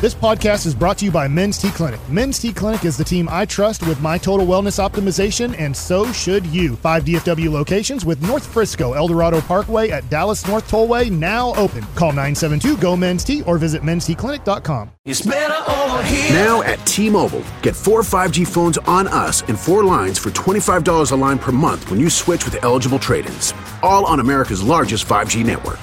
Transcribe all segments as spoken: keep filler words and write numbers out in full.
This podcast is brought to you by Men's T Clinic. Men's T Clinic is the team I trust with my total wellness optimization, and so should you. Five D F W locations with North Frisco, El Dorado Parkway at Dallas North Tollway now open. Call nine seven two, G O, Men's T or visit mens t clinic dot com. It's better over here. Now at T-Mobile, get four five G phones on us and four lines for twenty-five dollars a line per month when you switch with eligible trade-ins. All on America's largest five G network.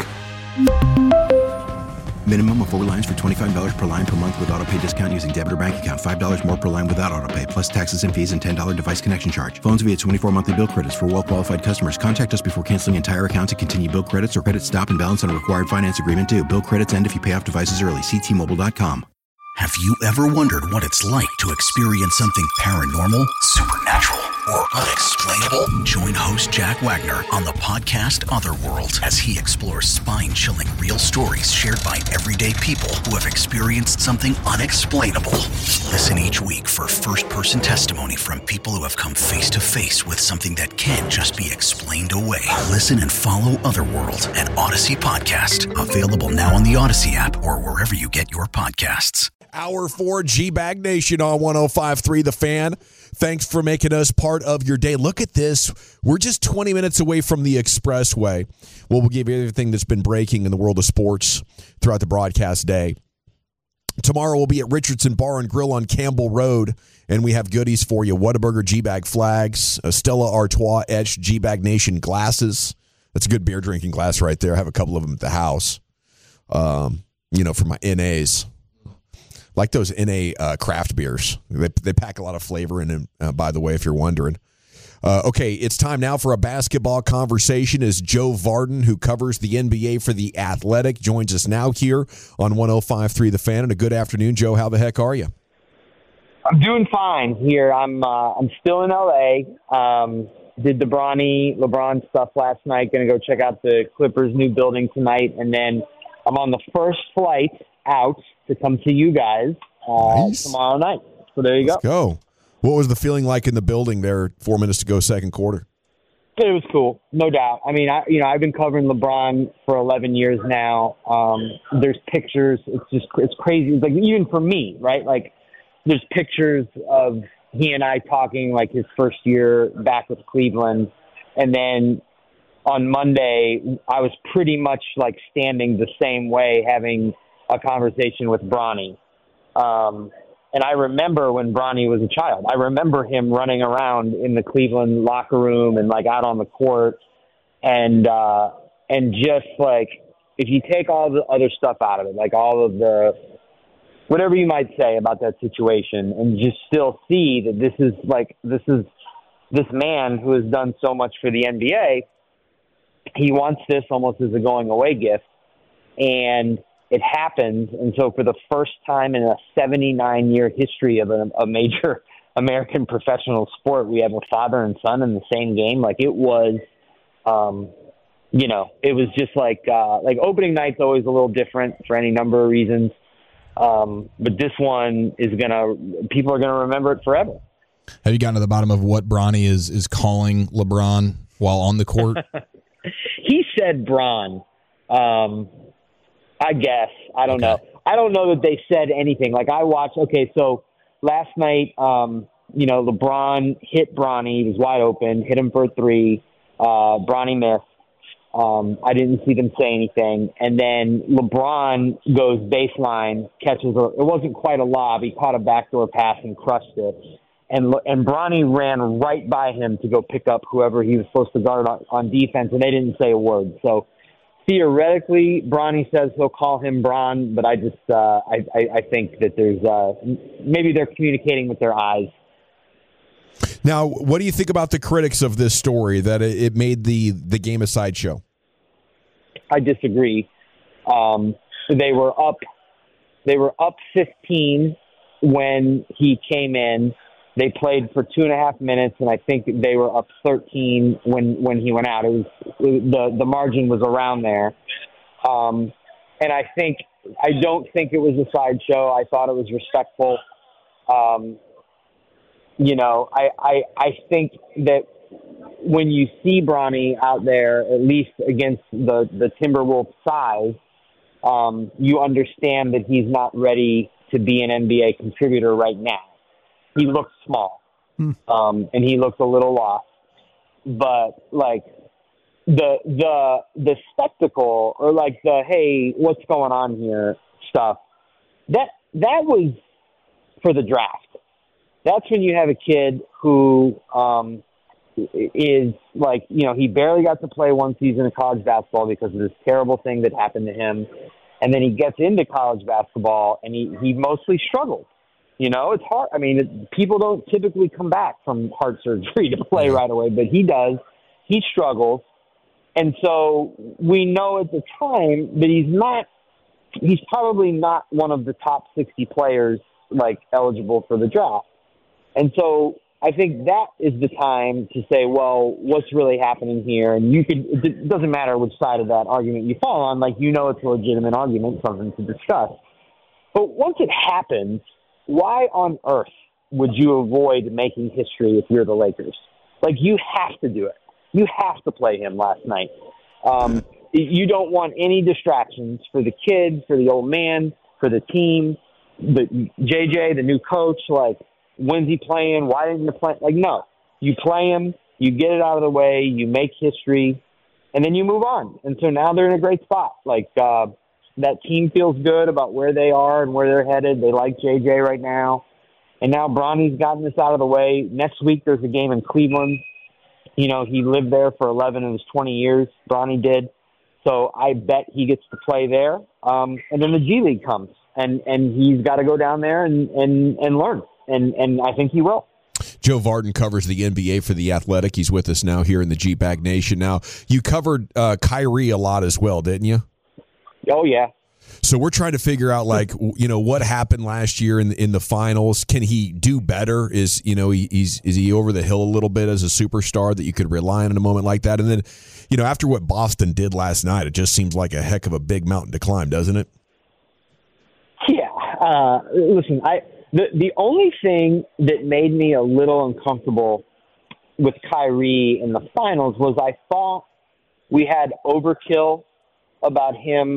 Minimum of four lines for twenty-five dollars per line per month with autopay discount using debit or bank account. five dollars more per line without autopay, plus taxes and fees and ten dollars device connection charge. Phones via twenty-four monthly bill credits for well-qualified customers. Contact us before canceling entire account to continue bill credits or credit stop and balance on a required finance agreement due. Bill credits end if you pay off devices early. See T Mobile dot com. Have you ever wondered what it's like to experience something paranormal, supernatural, or unexplainable? Join host Jack Wagner on the podcast Otherworld as he explores spine-chilling real stories shared by everyday people who have experienced something unexplainable. Listen each week for first-person testimony from people who have come face-to-face with something that can't just be explained away. Listen and follow Otherworld, an Odyssey podcast, available now on the Odyssey app or wherever you get your podcasts. Hour four, G-Bag Nation on one oh five point three The Fan. Thanks for making us part of your day. Look at this. We're just twenty minutes away from the Expressway. Well, we'll give you everything that's been breaking in the world of sports throughout the broadcast day. Tomorrow we'll be at Richardson Bar and Grill on Campbell Road, and we have goodies for you. Whataburger G-Bag flags, a Stella Artois etched G-Bag Nation glasses. That's a good beer drinking glass right there. I have a couple of them at the house, um, you know, for my N As. Like those N A uh, craft beers. They they pack a lot of flavor in them, uh, by the way, if you're wondering. Uh, okay, it's time now for a basketball conversation as Joe Vardon, who covers the N B A for The Athletic, joins us now here on one oh five point three The Fan. And a good afternoon, Joe. How the heck are you? I'm doing fine here. I'm uh, I'm still in L A. Um, did the Bronny, LeBron stuff last night. Going to go check out the Clippers' new building tonight. And then I'm on the first flight out to come see you guys uh, nice. tomorrow night. So there you Let's go. go. What was the feeling like in the building there four minutes to go second quarter? It was cool, no doubt. I mean, I you know, I've been covering LeBron for eleven years now. Um, there's pictures. It's just it's crazy. It's like even for me, right? Like there's pictures of he and I talking like his first year back with Cleveland. And then on Monday, I was pretty much like standing the same way having a conversation with Bronny. Um, and I remember when Bronny was a child. I remember him running around in the Cleveland locker room and like out on the court. And, uh, and just like, if you take all the other stuff out of it, like all of the, whatever you might say about that situation, and just still see that this is like, this is this man who has done so much for the N B A. He wants this almost as a going away gift. And it happens. And so for the first time in a seventy-nine year history of a, a major American professional sport, we have a father and son in the same game. Like it was, um, you know, it was just like, uh, like opening night's always a little different for any number of reasons. Um, but this one is going to, people are going to remember it forever. Have you gotten to the bottom of what Bronny is, is calling LeBron while on the court? He said Bron. Um, I guess. I don't okay. know. I don't know that they said anything. Like I watched, okay, so last night, um, you know, LeBron hit Bronny. He was wide open, hit him for a three. Uh, Bronny missed. Um, I didn't see them say anything. And then LeBron goes baseline, catches a, it wasn't quite a lob. He caught a backdoor pass and crushed it. And and Bronny ran right by him to go pick up whoever he was supposed to guard on, on defense, and they didn't say a word. So theoretically, Bronny says he'll call him Bron, but I just uh, I, I, I think that there's uh, maybe they're communicating with their eyes. Now, what do you think about the critics of this story, that it made the, the game a sideshow? I disagree. Um, they were up they were up fifteen when he came in. They played for two and a half minutes, and I think they were up thirteen when, when he went out. It was the the margin was around there, um, and I think I don't think it was a sideshow. I thought it was respectful. Um, you know, I, I I think that when you see Bronny out there, at least against the the Timberwolves size, um, you understand that he's not ready to be an N B A contributor right now. He looks small, hmm. um, and he looks a little lost. But like the the the spectacle, or like the hey, what's going on here stuff, that that was for the draft. That's when you have a kid who um, is like, you know, he barely got to play one season of college basketball because of this terrible thing that happened to him. And then he gets into college basketball and he, he mostly struggled. You know, it's hard. I mean, it, people don't typically come back from heart surgery to play right away, but he does. He struggles. And so we know at the time that he's not, he's probably not one of the top sixty players, like, eligible for the draft. And so I think that is the time to say, well, what's really happening here? And you could, it doesn't matter which side of that argument you fall on, like, you know, it's a legitimate argument, something to discuss. But once it happens, why on earth would you avoid making history if you're the Lakers? Like, you have to do it. You have to play him last night. Um, you don't want any distractions for the kids, for the old man, for the team, the J J, the new coach. Like, when's he playing? Why didn't you play? Like, no. You play him, you get it out of the way, you make history, and then you move on. And so now they're in a great spot. Like, uh, that team feels good about where they are and where they're headed. They like J J right now. And now Bronny's gotten this out of the way. Next week there's a game in Cleveland. You know, he lived there for eleven of his twenty years. Bronny did. So I bet he gets to play there. Um, and then the G League comes. And, and he's got to go down there and, and, and learn. And, and I think he will. Joe Vardon covers the N B A for The Athletic. He's with us now here in the G-Bag Nation. Now, you covered uh, Kyrie a lot as well, didn't you? Oh, yeah. So we're trying to figure out, like, you know, what happened last year in the, in the finals. Can he do better? Is, you know, he, he's is he over the hill a little bit as a superstar that you could rely on in a moment like that? And then, you know, after what Boston did last night, it just seems like a heck of a big mountain to climb, doesn't it? Yeah. Uh, listen, I the the only thing that made me a little uncomfortable with Kyrie in the finals was I thought we had overkill about him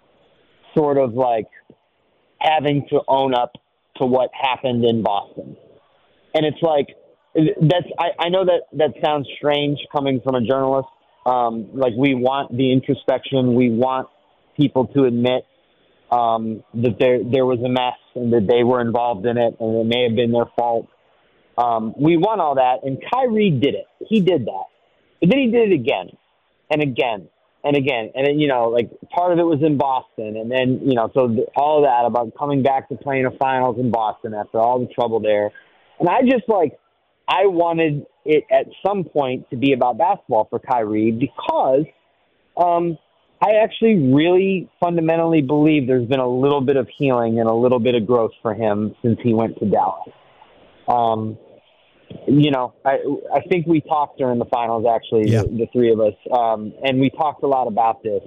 sort of like having to own up to what happened in Boston. And it's like, that's, I, I know that that sounds strange coming from a journalist. Um, like, we want the introspection. We want people to admit um, that there, there was a mess and that they were involved in it and it may have been their fault. Um, we want all that. And Kyrie did it. He did that. But then he did it again and again. And again, and then, you know, like, part of it was in Boston. And then, you know, so the, all of that about coming back to playing a finals in Boston after all the trouble there. And I just, like, I wanted it at some point to be about basketball for Kyrie because um, I actually really fundamentally believe there's been a little bit of healing and a little bit of growth for him since he went to Dallas. Um You know, I I think we talked during the finals, actually, yeah. the, the three of us, um, and we talked a lot about this.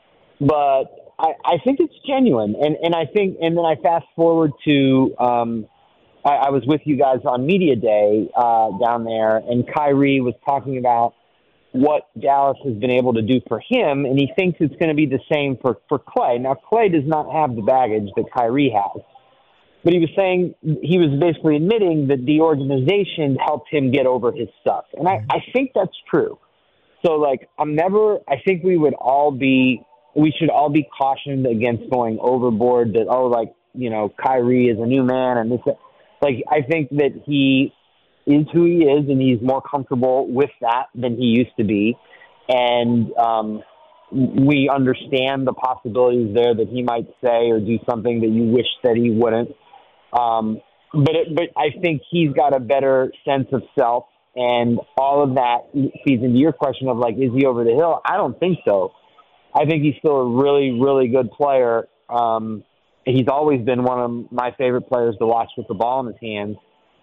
But I, I think it's genuine, and, and I think, and then I fast forward to, um, I, I was with you guys on Media Day uh, down there, and Kyrie was talking about what Dallas has been able to do for him, and he thinks it's going to be the same for, for Clay. Now, Clay does not have the baggage that Kyrie has. But he was saying, he was basically admitting that the organization helped him get over his stuff. And I, I think that's true. So, like, I'm never, I think we would all be, we should all be cautioned against going overboard that, oh, like, you know, Kyrie is a new man. And this, like, I think that he is who he is and he's more comfortable with that than he used to be. And um, we understand the possibilities there that he might say or do something that you wish that he wouldn't. Um, but it, but I think he's got a better sense of self, and all of that feeds into your question of, like, is he over the hill? I don't think so. I think he's still a really, really good player. Um, he's always been one of my favorite players to watch with the ball in his hands,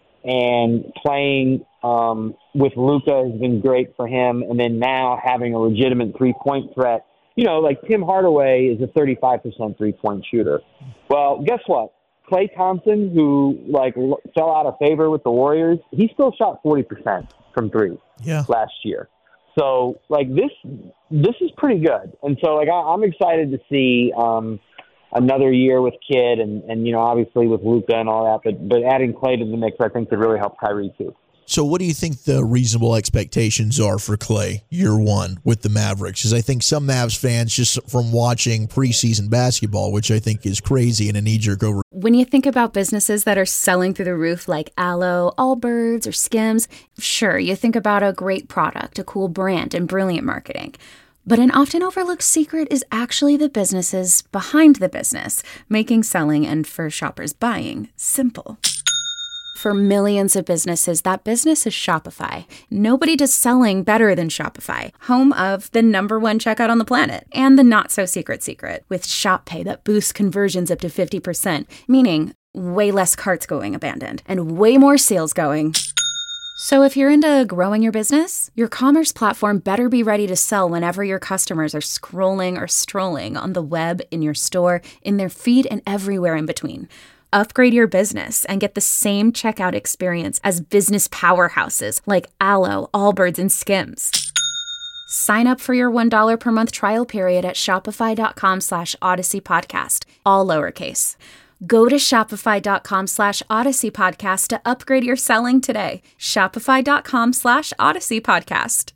and playing um, with Luka has been great for him. And then now having a legitimate three-point threat, you know, like Tim Hardaway is a thirty-five percent three-point shooter. Well, guess what? Klay Thompson, who, like, fell out of favor with the Warriors, he still shot forty percent from three yeah. last year. So, like, this this is pretty good. And so, like, I, I'm excited to see um, another year with Kidd and, and you know, obviously with Luka and all that, but but adding Klay to the mix, I think, could really help Kyrie too. So what do you think the reasonable expectations are for Klay year one with the Mavericks? Because I think some Mavs fans, just from watching preseason basketball, which I think is crazy and a knee-jerk over. When you think about businesses that are selling through the roof like Aloe, Allbirds, or Skims, sure, you think about a great product, a cool brand, and brilliant marketing. But an often overlooked secret is actually the businesses behind the business, making selling and, for shoppers, buying simple. For millions of businesses, that business is Shopify. Nobody does selling better than Shopify, home of the number one checkout on the planet and the not-so-secret secret with Shop Pay that boosts conversions up to fifty percent, meaning way less carts going abandoned and way more sales going. So if you're into growing your business, your commerce platform better be ready to sell whenever your customers are scrolling or strolling on the web, in your store, in their feed, and everywhere in between. Upgrade your business and get the same checkout experience as business powerhouses like Aloe, Allbirds, and Skims. Sign up for your one dollar per month trial period at shopify.com slash Odyssey Podcast, all lowercase. Go to shopify.com slash Odyssey Podcast to upgrade your selling today. Shopify.com slash Odyssey Podcast.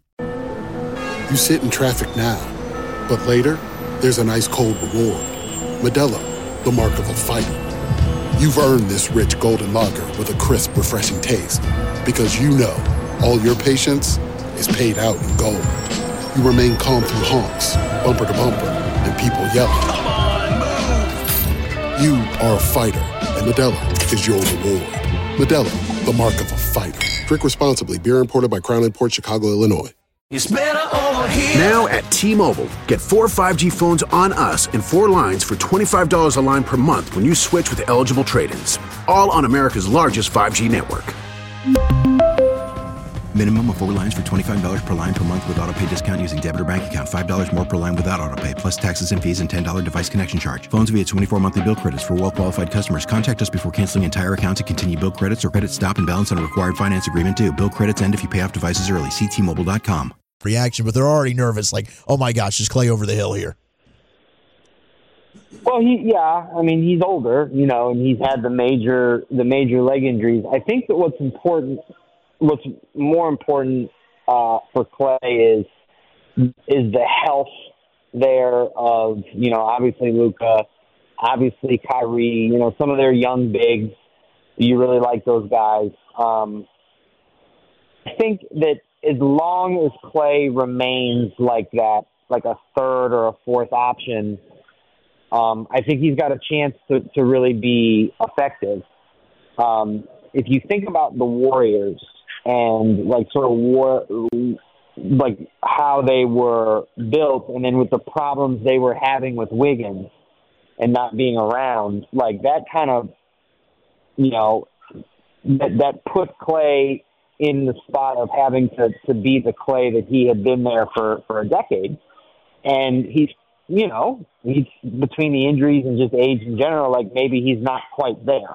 You sit in traffic now, but later, there's an ice cold reward. Modelo, the mark of a fighter. You've earned this rich golden lager with a crisp, refreshing taste. Because you know, all your patience is paid out in gold. You remain calm through honks, bumper to bumper, and people yelling. Come on, move! You are a fighter, and Modelo is your reward. Modelo, the mark of a fighter. Drink responsibly. Beer imported by Crown Imports, Chicago, Illinois. It's better over here. Now at T-Mobile, get four five G phones on us and four lines for twenty-five dollars a line per month when you switch with eligible trade-ins. All on America's largest five G network. Minimum of four lines for twenty-five dollars per line per month with autopay discount using debit or bank account. five dollars more per line without autopay, plus taxes and fees and ten dollars device connection charge. Phones via twenty-four monthly bill credits for well-qualified customers. Contact us before canceling entire account to continue bill credits or credit stop and balance on a required finance agreement due. Bill credits end if you pay off devices early. See T Mobile dot com. Reaction, but they're already nervous, like, oh my gosh, is Klay over the hill here? Well, he yeah, I mean he's older, you know, and he's had the major the major leg injuries. I think that what's important, what's more important uh, for Klay is is the health there of, you know, obviously Luka, obviously Kyrie, you know, some of their young bigs. You really like those guys. Um, I think that as long as Klay remains like that, like a third or a fourth option, um, I think he's got a chance to, to really be effective. Um, if you think about the Warriors and like sort of war, like how they were built, and then with the problems they were having with Wiggins and not being around, like that kind of, you know, that, that put Klay in the spot of having to, to be the Klay that he had been there for, for a decade. And he's, you know, he's between the injuries and just age in general, like maybe he's not quite there.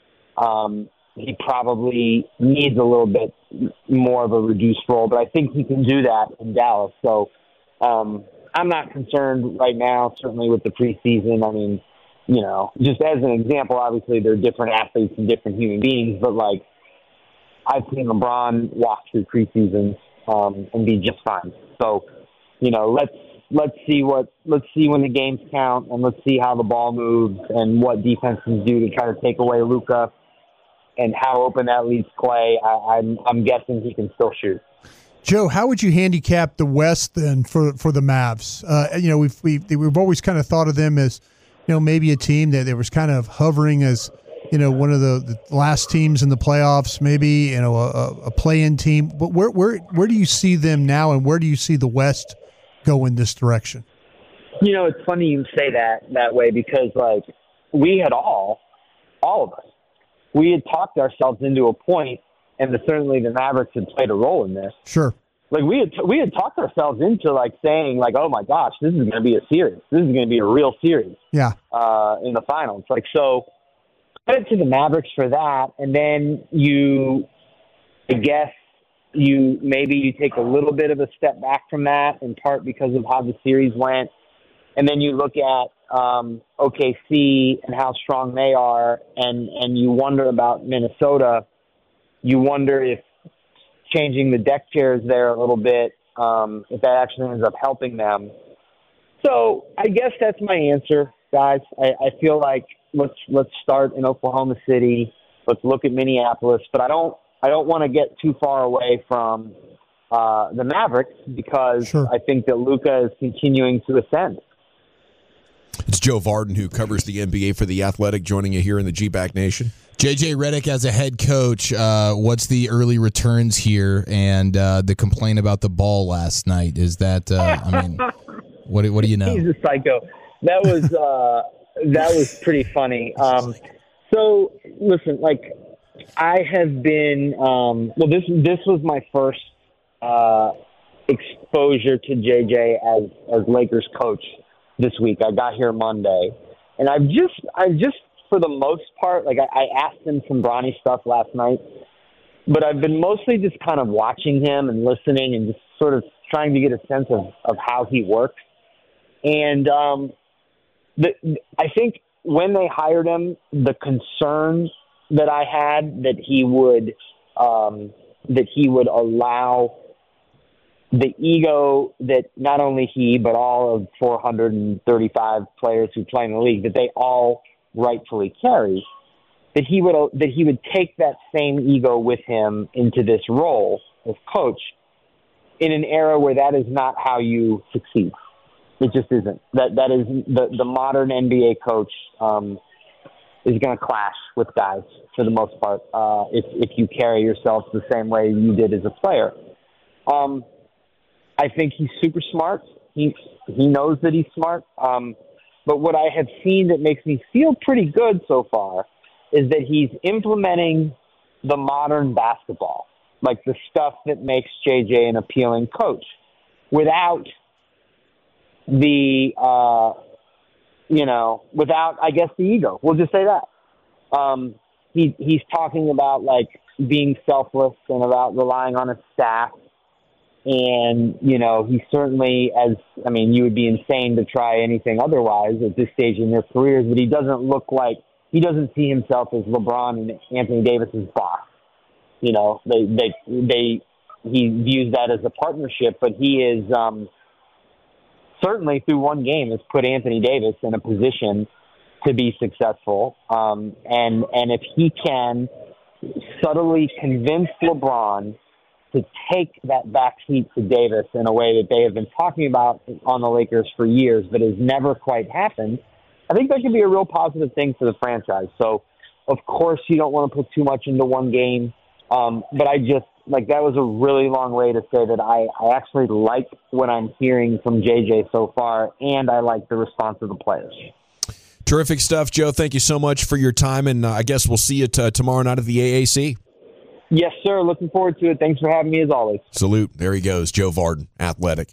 Um, he probably needs a little bit more of a reduced role, but I think he can do that in Dallas. So um, I'm not concerned right now, certainly with the preseason. I mean, you know, just as an example, obviously they're different athletes and different human beings, but like, I've seen LeBron walk through preseasons um, and be just fine. So, you know, let's let's see what let's see when the games count, and let's see how the ball moves and what defenses do to try to take away Luka, and how open that leaves Klay. I, I'm I'm guessing he can still shoot. Joe, how would you handicap the West then for for the Mavs? Uh, you know, we've we've we've always kind of thought of them as, you know, maybe a team that, that was kind of hovering as, you know, one of the, the last teams in the playoffs, maybe, you know, a, a play-in team. But where where where do you see them now, and where do you see the West go in this direction? You know, it's funny you say that that way, because like we had all, all of us, we had talked ourselves into a point, and the, certainly the Mavericks had played a role in this. Sure. Like we had we had talked ourselves into like saying like, oh my gosh, this is going to be a series. This is going to be a real series. Yeah. Uh, in the finals, like so. Credit to the Mavericks for that, and then you, I guess, you maybe you take a little bit of a step back from that, in part because of how the series went, and then you look at um, O K C and how strong they are, and, and you wonder about Minnesota, you wonder if changing the deck chairs there a little bit, um, if that actually ends up helping them. So I guess that's my answer, guys. I, I feel like let's let's start in Oklahoma City. Let's look at Minneapolis, but I don't I don't want to get too far away from uh, the Mavericks because sure. I think that Luka is continuing to ascend. It's Joe Vardon, who covers the N B A for The Athletic, joining you here in the G-Back Nation. J J Redick as a head coach, uh, what's the early returns here and uh, the complaint about the ball last night? Is that, uh, I mean, what, what do you know? He's a psycho. That was uh, that was pretty funny. Um, so, listen, like, I have been, um, well, this this was my first uh, exposure to J J as, as Lakers coach this week. I got here Monday, and I've just, I've just, for the most part, like I, I asked him some Bronny stuff last night, but I've been mostly just kind of watching him and listening and just sort of trying to get a sense of, of how he works. And um, the, I think when they hired him, the concern that I had that he would um, that he would allow the ego that not only he but all of four hundred thirty-five players who play in the league, that they all rightfully carry, that he would that he would take that same ego with him into this role as coach in an era where that is not how you succeed. It just isn't. That that is the the modern N B A coach um, is going to clash with guys for the most part uh, if if you carry yourself the same way you did as a player. Um, I think he's super smart. He he knows that he's smart. Um, But what I have seen that makes me feel pretty good so far is that he's implementing the modern basketball, like the stuff that makes J J an appealing coach, without the, uh, you know, without, I guess, the ego. We'll just say that. Um, he, he's talking about, like, being selfless and about relying on his staff. And, you know, he certainly, as, I mean, you would be insane to try anything otherwise at this stage in their careers, but he doesn't look like, he doesn't see himself as LeBron and Anthony Davis's boss. You know, they, they, they, he views that as a partnership, but he is, um, certainly through one game has put Anthony Davis in a position to be successful. Um, and, and if he can subtly convince LeBron to take that back seat to Davis in a way that they have been talking about on the Lakers for years, but has never quite happened, I think that could be a real positive thing for the franchise. So, of course, you don't want to put too much into one game, um, but I just, like, that was a really long way to say that I, I actually like what I'm hearing from J J so far, and I like the response of the players. Terrific stuff, Joe. Thank you so much for your time, and uh, I guess we'll see you t- tomorrow night at the A A C. Yes, sir. Looking forward to it. Thanks for having me, as always. Salute. There he goes, Joe Vardon, Athletic.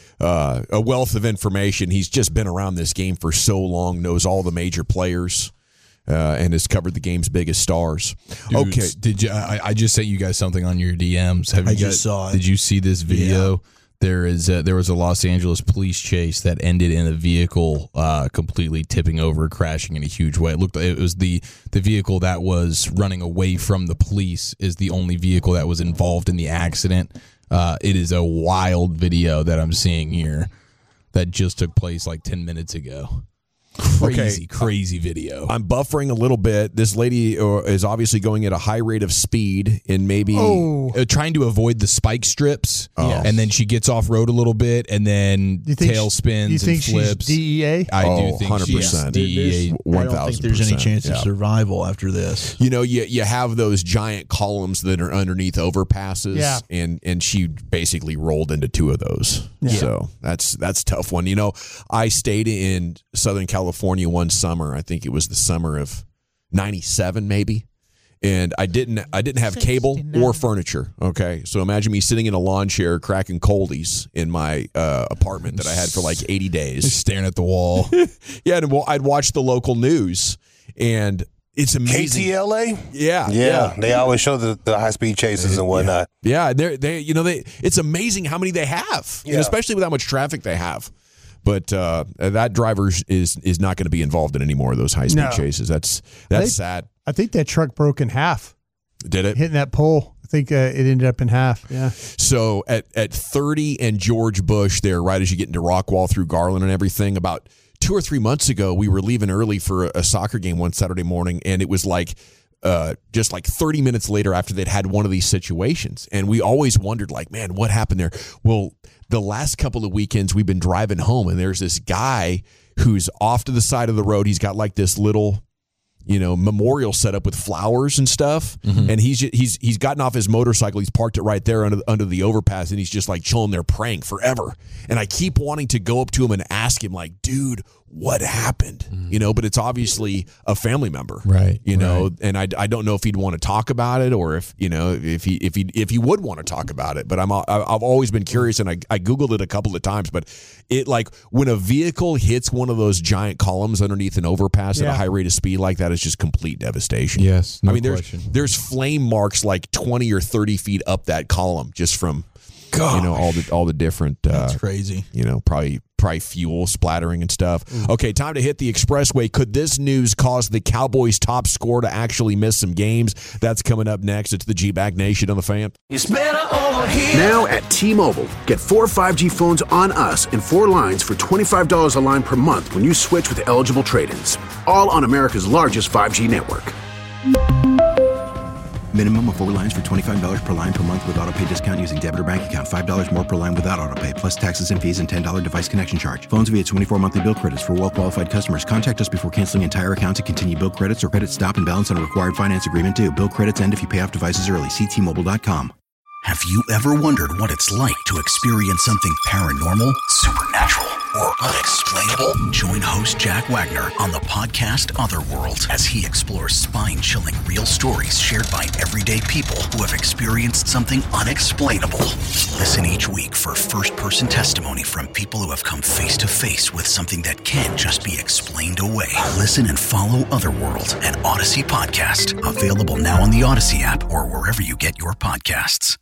Uh, a wealth of information. He's just been around this game for so long, knows all the major players, uh, and has covered the game's biggest stars. Dudes, okay. Did you? I, I just sent you guys something on your D Ms. Have you I guys, just saw it. Did you see this video? Yeah. There is a, there was a Los Angeles police chase that ended in a vehicle uh, completely tipping over, crashing in a huge way. It looked it was the the vehicle that was running away from the police is the only vehicle that was involved in the accident. Uh, it is a wild video that I'm seeing here that just took place like ten minutes ago. Crazy, okay. crazy video. I'm buffering a little bit. This lady uh, is obviously going at a high rate of speed and maybe oh. uh, trying to avoid the spike strips. Oh. And then she gets off road a little bit and then tail spins you think and flips. She's D E A? I oh, do think one hundred percent. she's D E A. I don't think there's any chance yeah. of survival after this. You know, you you have those giant columns that are underneath overpasses, yeah. and and she basically rolled into two of those. Yeah. So that's that's a tough one. You know, I stayed in Southern California one summer. I think it was the summer of ninety-seven, maybe. And I didn't I didn't have cable or furniture. Okay, so imagine me sitting in a lawn chair cracking coldies in my uh, apartment that I had for like eighty days, just staring at the wall. Yeah, and I'd watch the local news, and it's amazing. K T L A, yeah, yeah, yeah. They always show the, the high speed chases and whatnot. Yeah, they're they you know they it's amazing how many they have, yeah. and especially with how much traffic they have. But uh, that driver is is not going to be involved in any more of those high speed No. chases. That's that's They- sad. I think that truck broke in half. Did it? Hitting that pole. I think uh, it ended up in half. Yeah. So at, at thirty and George Bush there, right as you get into Rockwall through Garland and everything, about two or three months ago, we were leaving early for a, a soccer game one Saturday morning, and it was like uh, just like thirty minutes later after they'd had one of these situations. And we always wondered, like, man, what happened there? Well, the last couple of weekends we've been driving home, and there's this guy who's off to the side of the road. He's got like this little, you know, memorial set up with flowers and stuff. Mm-hmm. And he's he's he's gotten off his motorcycle. He's parked it right there under under the overpass, and he's just like chilling there praying forever. And I keep wanting to go up to him and ask him, like, dude, what happened? Mm. You know, but it's obviously a family member, right? You know, right. and I, I don't know if he'd want to talk about it, or if you know if he if he if he would want to talk about it. But I'm I've always been curious, and I I googled it a couple of times. But it like when a vehicle hits one of those giant columns underneath an overpass Yeah. at a high rate of speed like that, is just complete devastation. Yes, no I mean question. there's there's flame marks like twenty or thirty feet up that column just from Gosh. you know all the all the different uh, That's crazy. you know probably probably fuel splattering and stuff. Mm. Okay, time to hit the expressway. Could this news cause the Cowboys' top scorer to actually miss some games? That's coming up next. It's the G-Bag Nation on the Fan. It's better over here. Now at T-Mobile, get four five G phones on us and four lines for twenty-five dollars a line per month when you switch with eligible trade-ins. All on America's largest five G network. Minimum of four lines for twenty-five dollars per line per month with auto pay discount using debit or bank account. five dollars more per line without auto pay, plus taxes and fees and ten dollars device connection charge. Phones via twenty-four monthly bill credits for well-qualified customers. Contact us before canceling entire account to continue bill credits or credit stop and balance on a required finance agreement due. Bill credits end if you pay off devices early. See T Mobile dot com. Have you ever wondered what it's like to experience something paranormal, supernatural, or unexplainable? Join host Jack Wagner on the podcast Otherworld as he explores spine-chilling real stories shared by everyday people who have experienced something unexplainable. Listen each week for first-person testimony from people who have come face-to-face with something that can't just be explained away. Listen and follow Otherworld, an Odyssey podcast, available now on the Odyssey app or wherever you get your podcasts.